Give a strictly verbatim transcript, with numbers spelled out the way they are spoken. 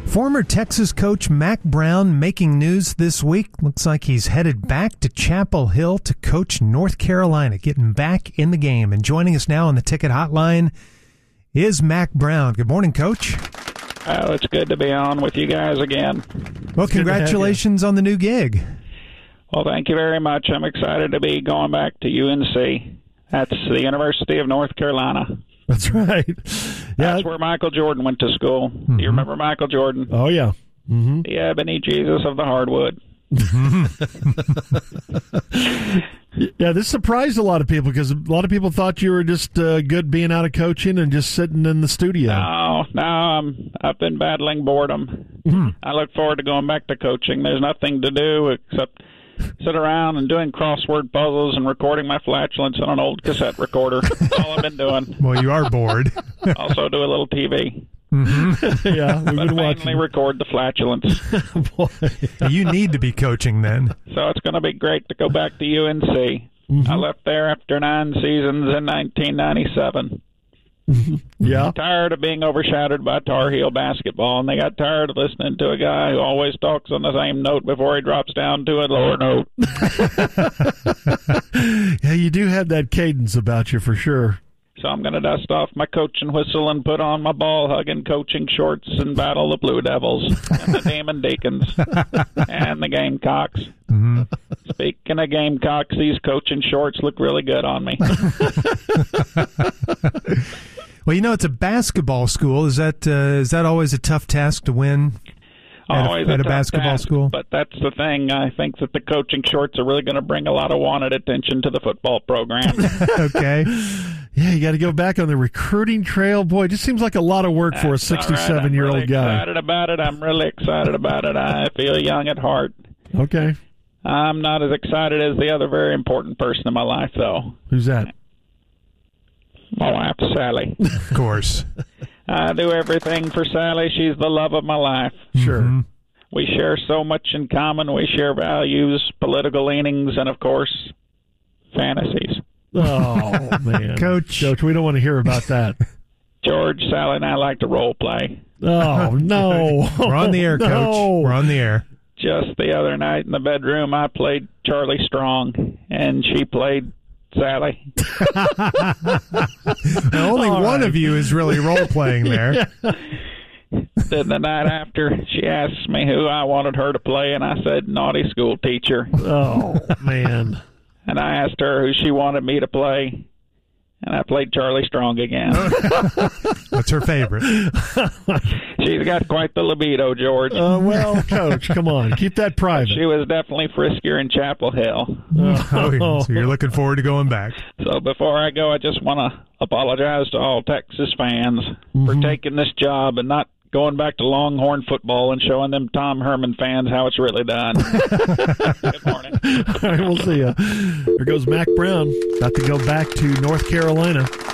Former Texas coach Mack Brown making news this week. Looks like he's headed back to Chapel Hill to coach North Carolina, getting back in the game. And joining us now on the Ticket Hotline is Mack Brown. Good morning, Coach. Oh, it's good to be on with you guys again. Well, congratulations on the new gig. Well, thank you very much. I'm excited to be going back to U N C. That's the University of North Carolina. That's right. Yeah. That's where Michael Jordan went to school. Mm-hmm. Do you remember Michael Jordan? Oh, yeah. Mm-hmm. The ebony Jesus of the hardwood. Yeah, this surprised a lot of people because a lot of people thought you were just uh, good being out of coaching and just sitting in the studio. No, no, I'm, I've been battling boredom. Mm-hmm. I look forward to going back to coaching. There's nothing to do except sit around and doing crossword puzzles and recording my flatulence on an old cassette recorder. That's all I've been doing. Well, you are bored. Also do a little T V. Mm-hmm. Yeah, we've but been mainly watching. record the flatulence. Boy. You need to be coaching then. So it's going to be great to go back to U N C. Mm-hmm. I left there after nine seasons in nineteen ninety-seven. Yeah. Tired of being overshadowed by Tar Heel basketball, and they got tired of listening to a guy who always talks on the same note before he drops down to a lower note. Yeah, you do have that cadence about you for sure. So I'm going to dust off my coaching whistle and put on my ball-hugging coaching shorts and battle the Blue Devils and the Demon Deacons and the Gamecocks. Mm-hmm. Speaking of Gamecocks, these coaching shorts look really good on me. Well, you know, it's a basketball school. Is that uh, is that always a tough task to win at Always a, a, at a tough basketball task, school? But that's the thing. I think that the coaching shorts are really going to bring a lot of wanted attention to the football program. Okay. Yeah, you got to go back on the recruiting trail. Boy, it just seems like a lot of work for a sixty-seven-year-old right. really guy. I'm excited about it. I'm really excited about it. I feel young at heart. Okay. I'm not as excited as the other very important person in my life, though. Who's that? My wife, Sally. Of course. I do everything for Sally. She's the love of my life. Sure. Mm-hmm. We share so much in common. We share values, political leanings, and, of course, fantasies. Oh, man. Coach. Coach, we don't want to hear about that. George, Sally, and I like to role play. Oh, no. We're on the air, Coach. No. We're on the air. Just the other night in the bedroom, I played Charlie Strong, and she played Sally. Only All one right. of you is really role-playing there. Then the night after, she asked me who I wanted her to play, and I said, naughty school teacher. Oh, man. And I asked her who she wanted me to play, and I played Charlie Strong again. That's her favorite. She's got quite the libido, George. Uh, well, Coach, come on. Keep that private. She was definitely friskier in Chapel Hill. Oh, so you're looking forward to going back. So before I go, I just want to apologize to all Texas fans mm-hmm. for taking this job and not going back to Longhorn football and showing them Tom Herman fans how it's really done. Good morning. All right, we'll see you. There goes Mack Brown, about to go back to North Carolina.